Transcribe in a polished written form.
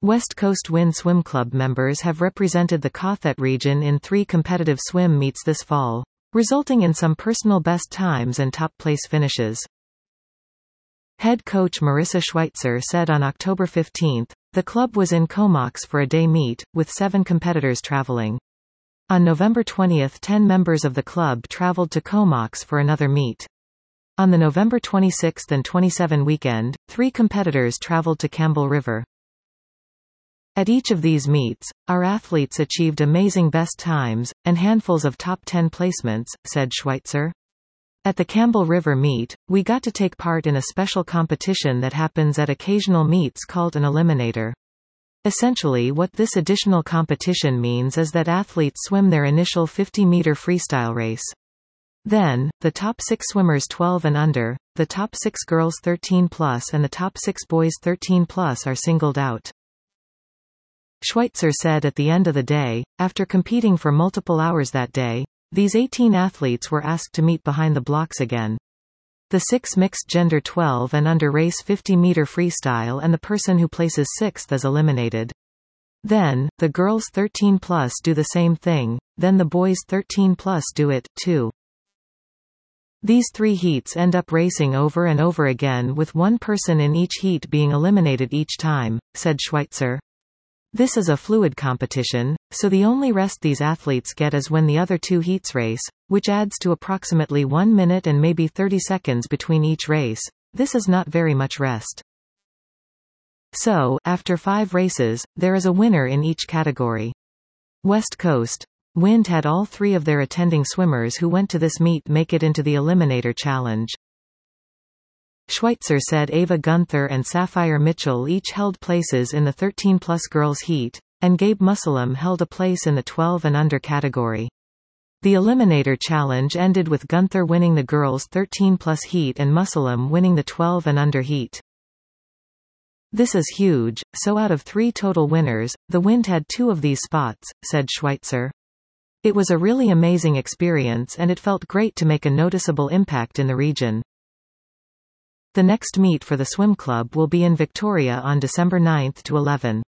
West Coast Wind Swim Club members have represented the Cothet region in 3 competitive swim meets this fall, resulting in some personal best times and top place finishes. Head coach Marissa Schweitzer said on October 15, the club was in Comox for a day meet, with 7 competitors traveling. On November 20, 10 members of the club traveled to Comox for another meet. On the November 26 and 27 weekend, 3 competitors traveled to Campbell River. At each of these meets, our athletes achieved amazing best times, and handfuls of top 10 placements, said Schweitzer. At the Campbell River meet, we got to take part in a special competition that happens at occasional meets called an eliminator. Essentially what this additional competition means is that athletes swim their initial 50-meter freestyle race. Then, the top 6 swimmers 12 and under, the top 6 girls 13+, and the top 6 boys 13+ are singled out. Schweitzer said at the end of the day, after competing for multiple hours that day, these 18 athletes were asked to meet behind the blocks again. The 6 mixed gender 12 and under race 50-meter freestyle and the person who places 6th is eliminated. Then, the girls 13+ do the same thing, then the boys 13+ do it, too. These 3 heats end up racing over and over again with one person in each heat being eliminated each time, said Schweitzer. This is a fluid competition, so the only rest these athletes get is when the other 2 heats race, which adds to approximately 1 minute and maybe 30 seconds between each race. This is not very much rest. So, after 5 races, there is a winner in each category. West Coast Wind had all 3 of their attending swimmers who went to this meet make it into the Eliminator Challenge. Schweitzer said Ava Gunther and Sapphire Mitchell each held places in the 13+ girls heat, and Gabe Musselham held a place in the 12 and under category. The Eliminator Challenge ended with Gunther winning the girls 13+ heat and Musselham winning the 12 and under heat. This is huge, so out of 3 total winners, the Wind had 2 of these spots, said Schweitzer. It was a really amazing experience and it felt great to make a noticeable impact in the region. The next meet for the swim club will be in Victoria on December 9 to 11.